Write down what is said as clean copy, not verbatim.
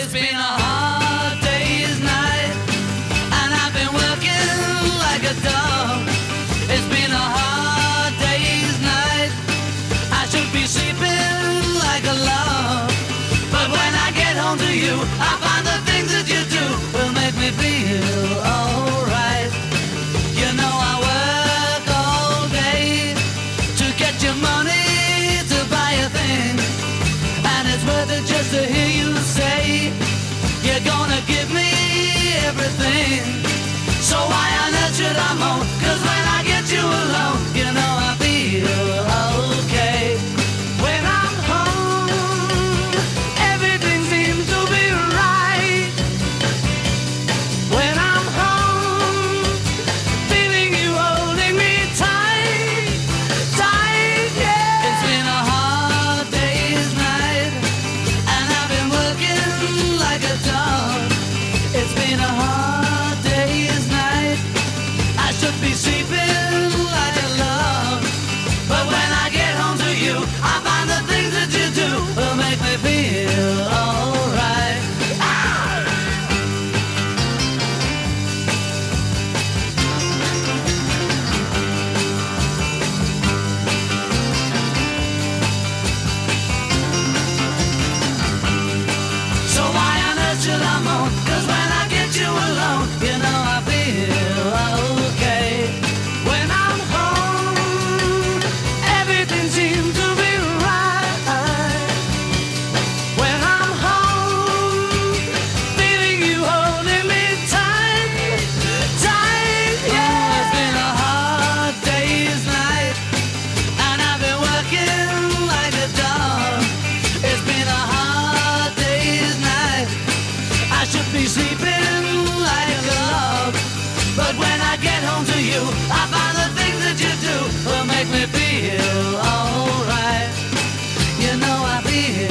It's been a hard day's night, and I've been working like a dog. It's been a hard day's night. I should be sleeping like a log, but when I get home to you, I find the things that you do will make me feel alright. You know I work all day to get your money to buy a thing, and it's worth it just to hear you say you're gonna give me everything. So why on earth should I moan? 'Cause when I get you alone, you know I feel okay. When I'm home, everything seems to be right. When I'm home, feeling you holding me tight, tight, yeah. It's been a hard day's night, and I've been working like a dog. It's been a hard day's night. I should be sleeping like a log, but when I get home to you, I find the things that you do will make me feel alright. So why on earth should I moan? 'Cause when I get you alone, you know I feel okay. When I'm home, everything seems to be right. When I'm home, feeling you holding me tight, tight, yeah. It's been a hard day's night, and I've been working like a dog. It's been a hard day's night. I should be sleeping like a log, but when I get home to you, I find the things that you do will make me feel alright. You know I feel